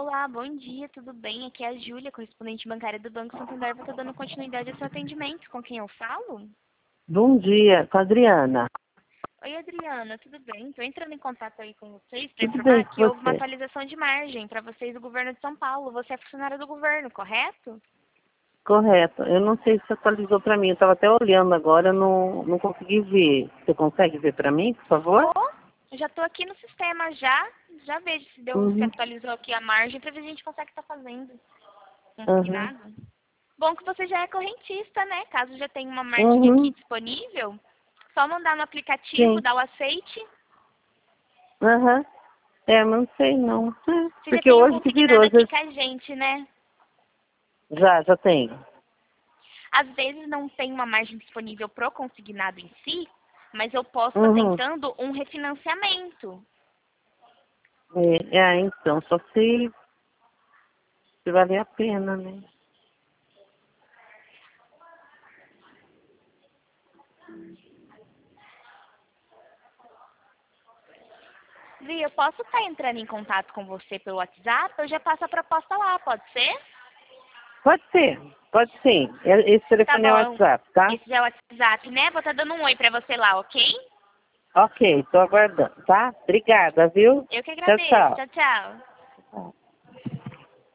Olá, bom dia, tudo bem? Aqui é a Júlia, correspondente bancária do Banco Santander. Vou estar dando continuidade ao seu atendimento. Com quem eu falo? Bom dia, com a Adriana. Oi, Adriana, tudo bem? Estou entrando em contato aí com vocês para Tudo bem informar com que houve uma você? atualização de margem para vocês do governo de São Paulo. Você é funcionária do governo, correto? Correto. Eu não sei se atualizou para mim. Eu estava até olhando agora, eu não consegui ver. Você consegue ver para mim, por favor? Tô, eu já estou aqui no sistema já. Já vejo se Uhum, atualizou aqui a margem para ver se a gente consegue estar fazendo uhum, consignado. Bom que você já é correntista, né? Caso já tenha uma margem aqui uhum, disponível, só mandar no aplicativo, sim. dar o aceite. Uhum. É, mas não sei não. Você já Porque tem um hoje que virou, consignado às aqui vezes... com a gente, né? Já tenho. Às vezes não tem uma margem disponível pro consignado em si, mas eu posso estar Uhum. tentando um refinanciamento. Então, só se valer a pena, né? Vi, eu posso estar entrando em contato com você pelo WhatsApp, eu já passo a proposta lá, pode ser? Pode sim. Esse Tá telefone é o bom. WhatsApp, tá? Esse é o WhatsApp, né? Vou estar dando um oi pra você lá, ok? Ok, estou aguardando, tá? Obrigada, viu? Eu que Tchau, agradeço. tchau. Tchau, tchau. Tchau.